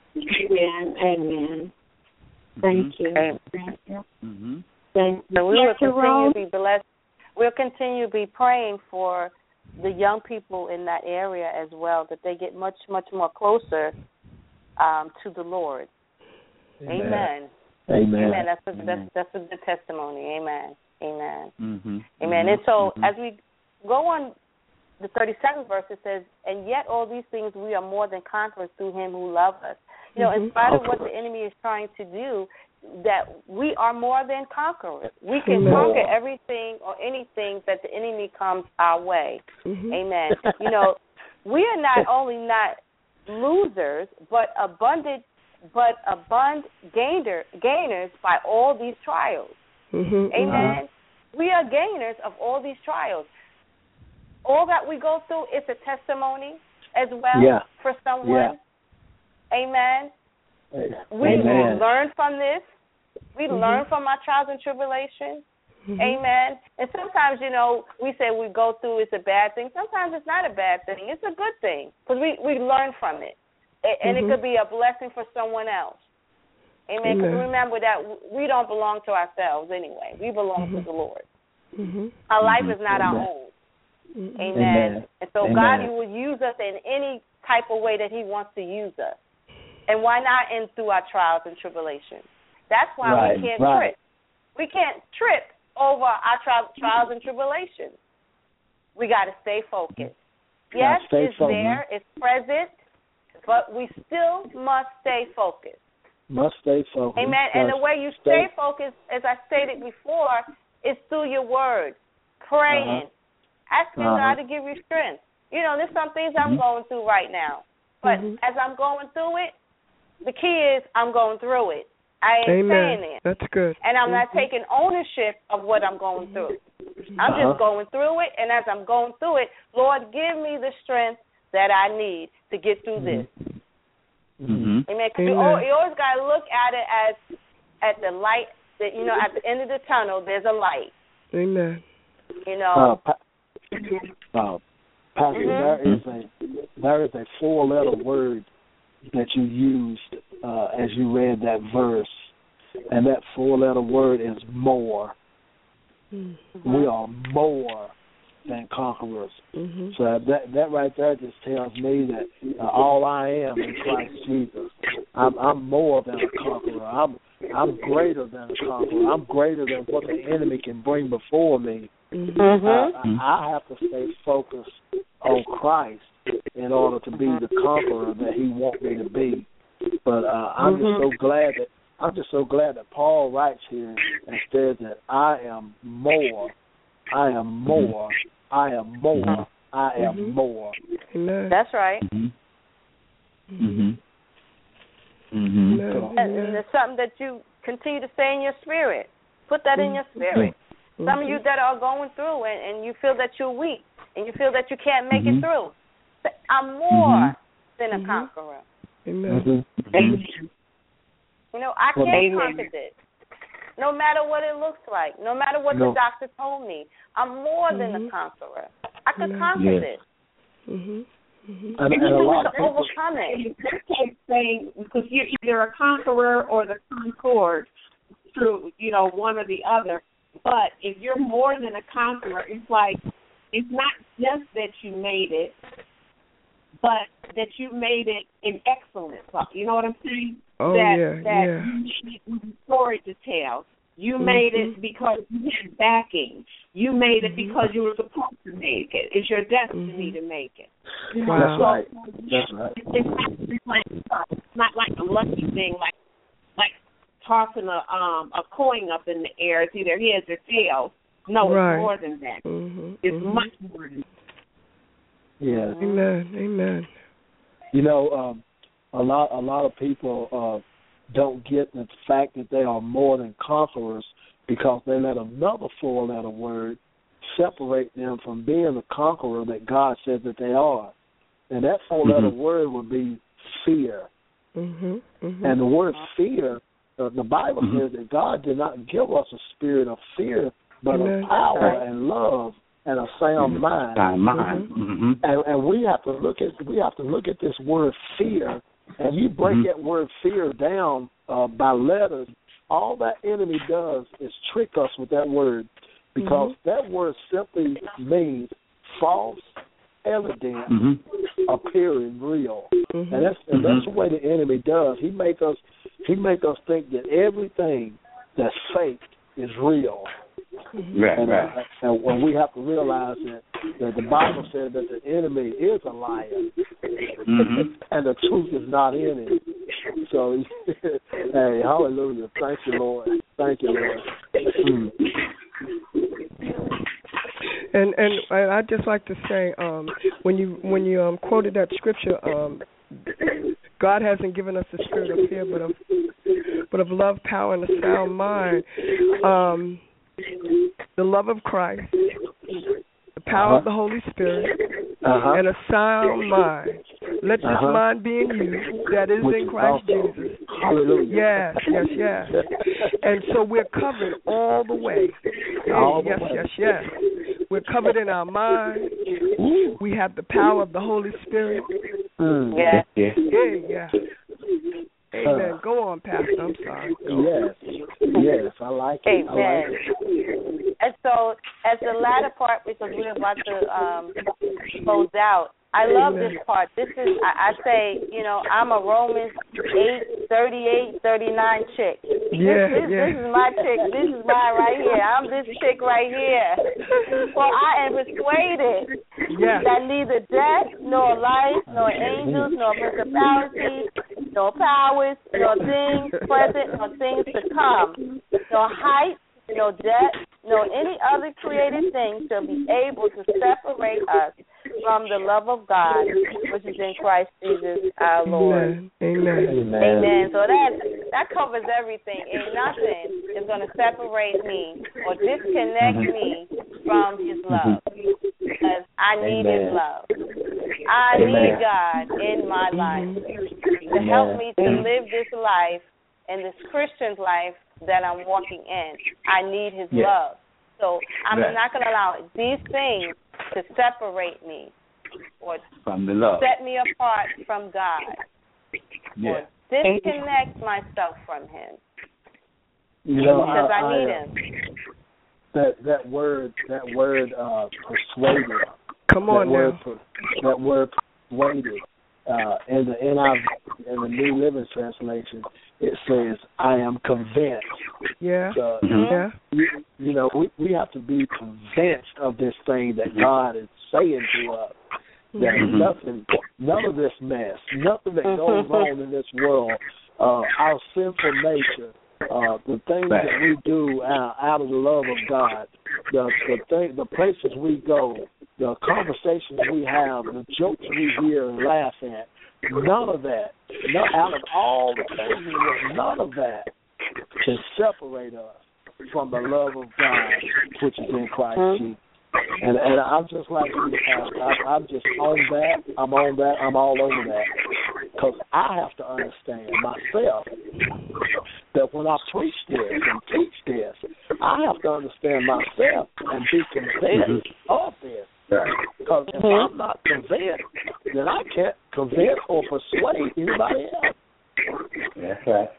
Amen. Amen. Thank you. Amen. Thank you. Mm-hmm. Thank you. So we will Yes, continue Jerome? to be blessed. We'll continue to be praying for the young people in that area as well, that they get much, much more closer um, to the Lord. Amen. Amen. Amen. Amen. That's a that's that's a good testimony. Amen. Amen. Mm-hmm. Amen. And so mm-hmm. as we go on the thirty-second verse, it says, "And yet all these things we are more than conquerors through Him who loved us." You know, Mm-hmm. in spite of Okay. what the enemy is trying to do, that we are more than conquerors. We can Amen. conquer everything or anything that the enemy comes our way. Mm-hmm. Amen. You know, we are not only not losers, but abundant, but abund gainer, gainers by all these trials. Mm-hmm. Amen. Uh-huh. We are gainers of all these trials. All that we go through is a testimony as well Yeah. for someone. Amen. We Amen. learn from this. We Mm-hmm. learn from our trials and tribulations. Mm-hmm. Amen. And sometimes, you know, we say we go through it's a bad thing. Sometimes it's not a bad thing. It's a good thing because we, we learn from it. And Mm-hmm. it could be a blessing for someone else. Amen. Because Amen. remember that we don't belong to ourselves anyway. We belong Mm-hmm. to the Lord. Mm-hmm. Our life is not Amen. our own. Mm-hmm. Amen. Amen. And so Amen. God will use us in any type of way that He wants to use us. And why not in through our trials and tribulations? That's why Right, we can't right. trip. We can't trip over our tri- trials and tribulations. We got to stay focused. Yes, Gotta stay it's focused. there, it's present, but we still must stay focused. Must stay focused. Amen. And the Must way you stay focused, as I stated before, is through your word, praying, Uh-huh. asking Uh-huh. God to give you strength. You know, there's some things I'm going through right now. But Mhm. as I'm going through it, the key is I'm going through it. I ain't Amen. saying it. That's good. And I'm not Mhm. taking ownership of what I'm going through. I'm Uh-huh. just going through it, and as I'm going through it, Lord, give me the strength that I need to get through this. Mm-hmm. Amen. 'Cause you, Amen. al- you always got to look at it as at the light, that you know, at the end of the tunnel, there's a light. Amen. You know. Uh, pa- uh, Pastor, Mhm. there is a there is a four-letter word that you used uh, as you read that verse, and that four-letter word is more. Mm-hmm. We are more than conquerors. Mm-hmm. So that that right there just tells me that uh, all I am in Christ Jesus. I'm, I'm more than a conqueror. I'm I'm greater than a conqueror. I'm greater than what the enemy can bring before me. Mm-hmm. Mhm. I, I have to stay focused on Christ in order to be the conqueror that He wants me to be. But uh, I'm just so glad that I'm just so glad that Paul writes here and says that I am more, I am more, I am more, I am Mhm. more. Amen. That's right. Mm-hmm. Mm-hmm. Mm-hmm. Amen. And, and it's something that you continue to say in your spirit. Put that in your spirit. Some of you that are going through and, and you feel that you're weak and you feel that you can't make Mhm. it through. Say, I'm more Mhm. than a Mhm. conqueror. Amen. Mm-hmm. Mm-hmm. You know, I Well, can Amen. conquer this. No matter what it looks like, no matter what No. the doctor told me, I'm more than a Mhm. conqueror. I could Yeah. conquer Yes. this. Mhm. Mhm. And, And and a you lot I of could people, overcome it. You can't say because you're either a conqueror or the concord through, you know, one or the other. But if you're more than a conqueror, it's like it's not just that you made it, but that you made it in excellence. You know what I'm saying? Oh that, yeah, that yeah. you made it with a story to tell. You made it Mhm. because you had backing. You made it Mhm. because you were supposed to make it. It's your destiny Mhm. to make it. Wow. that's right. That's right. It's not, it's like, it's not like a lucky thing, like like tossing a um a coin up in the air. It's either heads or tails. No, Right. it's more than that. Mhm. It's Mhm. much more than that. Yeah. Amen. Amen. You know, um, a lot a lot of people uh, don't get the fact that they are more than conquerors because they let another four-letter word separate them from being the conqueror that God said that they are. And that four-letter mm-hmm. word would be fear. Mm-hmm, mm-hmm. And the word fear, uh, the Bible mm-hmm. says that God did not give us a spirit of fear, but Amen. Of power and love and a sound mm-hmm. mind. Sound mind. Mm-hmm. And, and we have to look at we have to look at this word fear, and you break mm-hmm. that word fear down uh, by letters. All that enemy does is trick us with that word, because mm-hmm. that word simply means false, evident, mm-hmm. appearing real, mm-hmm. and that's and that's mm-hmm. the way the enemy does. He make us he make us think that everything that's fake is real. Mm-hmm. Right, and, right. Uh, and when we have to realize that, that the Bible said that the enemy is a liar, mm-hmm. and the truth is not in it. So, hey, hallelujah! Thank you, Lord. Thank you, Lord. Mm. And and I'd just like to say, um, when you when you um, quoted that scripture, um, God hasn't given us the spirit of fear, but of but of love, power, and a sound mind. Um, the love of Christ, the power uh-huh. of the Holy Spirit, uh-huh. and a sound mind. Let this uh-huh. mind be in you that is Which in Christ also. Jesus. Hallelujah. Yes, yes, yes. And so we're covered all the way. All yes, the way. yes, yes. We're covered in our mind. Ooh. We have the power of the Holy Spirit. Mm. Yeah. Yeah, yeah. Amen. Uh, Go on, Pastor. I'm sorry. Go yes. On. Yes, I like it. Amen. I like it. And so, as the latter part, because we're about to um, close out, I love Amen. This part. This is, I, I say, you know, I'm a Romans eight, thirty-eight, thirty-nine chick. Yeah, this, this, yeah. this is my chick. This is mine right here. I'm this chick right here. For I am persuaded yeah. that neither death, nor life, nor angels, nor principalities, nor powers, nor things present, nor things to come, nor height, nor depth, nor any other created thing shall be able to separate us from the love of God, which is in Christ Jesus our Lord. Amen. Amen. Amen. So that that covers everything. And nothing is going to separate me or disconnect mm-hmm. me from His love. Because I need Amen. His love. I Amen. Need God in my life mm-hmm. to help me to live this life and this Christian life that I'm walking in. I need His yes. love. So I'm right. not going to allow these things to separate me or from the love. set me apart from God yeah. or disconnect myself from Him. You know, because I, I need uh, Him. That that word that word uh, persuaded. Come on that word, now. Per, that word persuaded uh, in the N I V in the New Living Translation. It says, "I am convinced." Yeah. So, mm-hmm. Yeah. You, you know, we we have to be convinced of this thing that God is saying to us. That mm-hmm. nothing, none of this mess, nothing that goes on in this world, uh, our sinful nature, uh, the things that we do out, out of the love of God, the the thing, the places we go, the conversations we have, the jokes we hear and laugh at. None of that, none, out of all the things, in the world, none of that can separate us from the love of God, which is in Christ mm-hmm. Jesus. And and I'm just like you, Pastor. I, I'm just on that. I'm on that. I'm all over that. Because I have to understand myself that when I preach this and teach this, I have to understand myself and be convinced mm-hmm. of this. Because if mm-hmm. I'm not convinced, then I can't convince or persuade anybody else. That's right.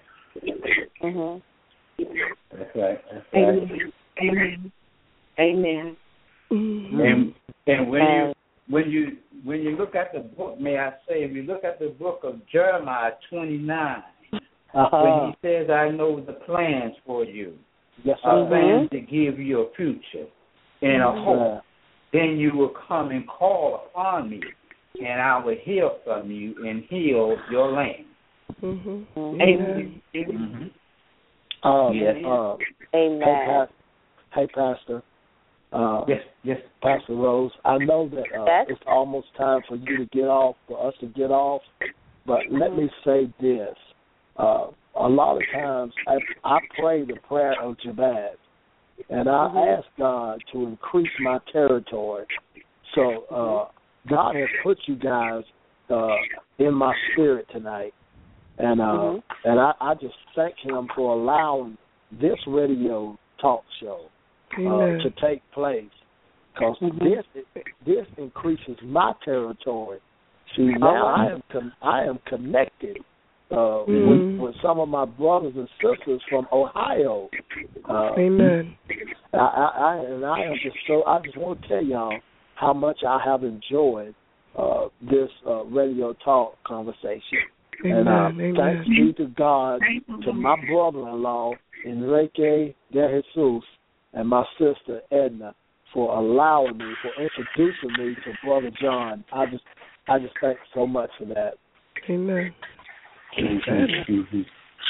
Mm-hmm. That's right. That's right. Amen. Amen. Amen. Mm-hmm. And and when you when you when you look at the book, may I say, if you look at the book of Jeremiah twenty-nine, uh-huh. when he says, "I know the plans for you, yes, a plan to give you a future and a hope," uh-huh. then you will come and call upon me, and I will hear from you and heal your land. Mm-hmm. Amen. Mm-hmm. Um, yes. Uh, Amen. Hey, Pastor. Hey, Pastor. Uh, yes, yes. Pastor Rose, I know that uh, yes. it's almost time for you to get off, for us to get off, but let me say this. Uh, a lot of times I, I pray the prayer of Jabez, and I mm-hmm. ask God to increase my territory. So uh, God has put you guys uh, in my spirit tonight, and uh, mm-hmm. and I, I just thank Him for allowing this radio talk show uh, to take place, because mm-hmm. this this increases my territory. See, now I am con- I am connected uh, mm-hmm. with, with some of my brothers and sisters from Ohio. Uh, Amen. I, I, I and I am just so I just want to tell y'all how much I have enjoyed uh, this uh, radio talk conversation. Amen. And uh, Amen. thanks be to God, to my brother-in-law Enrique De Jesus, and my sister Edna for allowing me, for introducing me to Brother John. I just I just thank so much for that. Amen. Amen.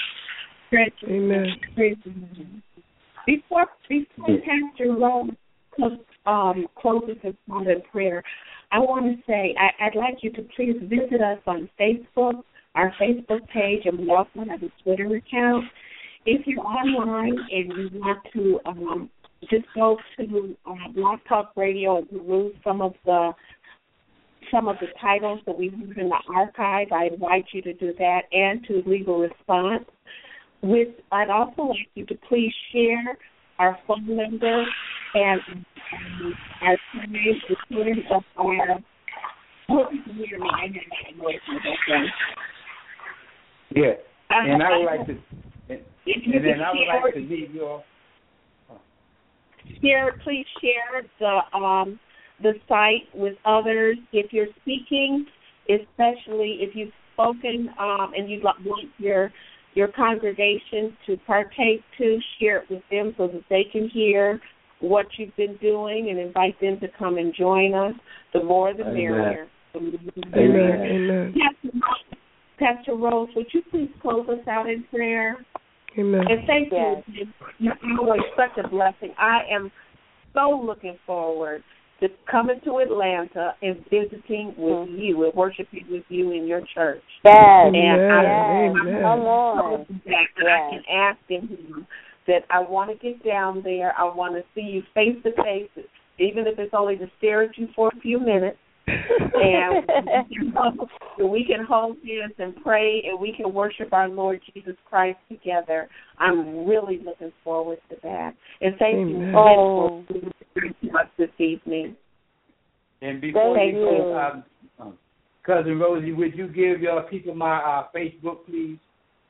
Amen. Before before Pastor Rose um, closes us out in prayer, I want to say I, I'd like you to please visit us on Facebook, our Facebook page, and we also have a Twitter account. If you're online and you want to um, just go to uh, Blog Talk Radio and peruse some of the some of the titles that we use in the archive, I invite you to do that, and to Legal Response. With, I'd also like you to please share our phone number and um, our time, recording of our. I hope you can hear me. I have that voice in the background. Yeah, Uh, and I would like to, and, and then I would like to leave your. Share, please share the um, the site with others. If you're speaking, especially if you've spoken um, and you'd want your your congregation to partake to, share it with them so that they can hear what you've been doing and invite them to come and join us. The more the merrier. Amen. Amen. Pastor, Pastor Rose, would you please close us out in prayer? Amen. And thank yes. you. You're always such a blessing. I am so looking forward to coming to Atlanta and visiting with mm-hmm. you and worshiping with you in your church. Yes. And yes. I, Amen. Come on. That yes. I can ask him that I want to get down there. I want to see you face to face, even if it's only to stare at you for a few minutes. and we can hold hands and pray, and we can worship our Lord Jesus Christ together. I'm really looking forward to that. And thank Amen. you oh. for us this evening. And before thank you go, um, um, Cousin Rosie, would you give your people my uh, Facebook, please?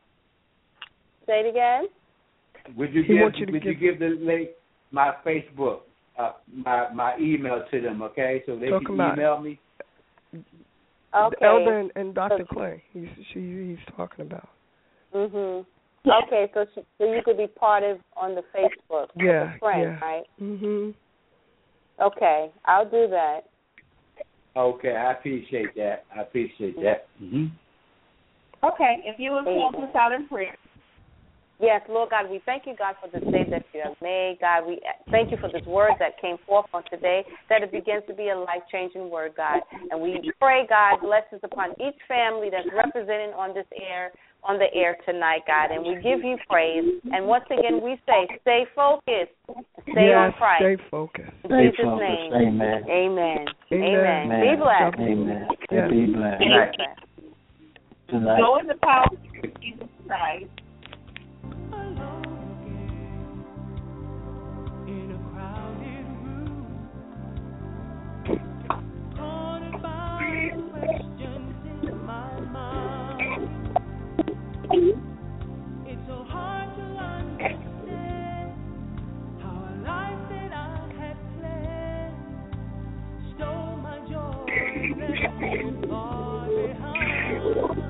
Say it again. Would you He give? you Would give... you give the link my Facebook? Uh, my my email to them, okay, so they Talk can about email me. Okay. Elder and, and Doctor Clay, he's she, he's talking about. Mhm. Okay, so she, so you could be part of on the Facebook. Yeah. As a friend, yeah. right? Mhm. Okay, I'll do that. Okay, I appreciate that. I appreciate that. Mhm. Okay, if you would close us out in prayer. Yes, Lord God, we thank you, God, for this day that you have made. God, we thank you for this word that came forth on today, that it begins to be a life-changing word, God. And we pray, God, blessings upon each family that's represented on this air, on the air tonight, God. And we give you praise. And once again, we say, stay focused, stay yes, on Christ. Stay focused. In Stay Jesus' focused. name. Amen. Amen. Amen. Amen. Be blessed. Amen. Yes. Be blessed. Be blessed. Tonight. Go in the power of Jesus Christ. It's so hard to understand how a life that I had planned stole my joy and left me far behind.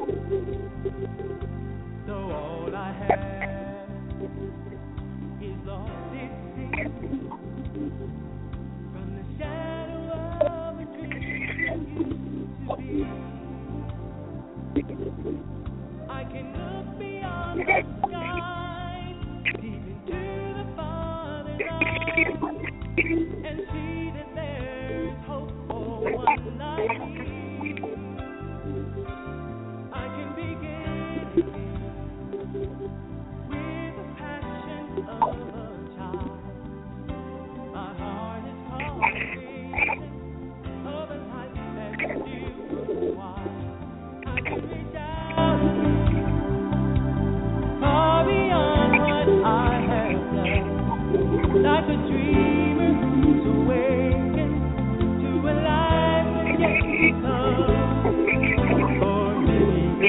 Though all I have is lost, it seems, from the shadow of a dream you used to be. I can look beyond the sky, deep into the farthest arms, and see that there is hope for one like me.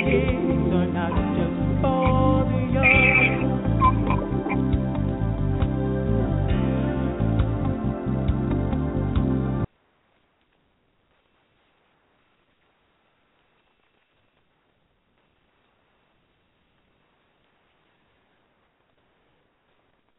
again.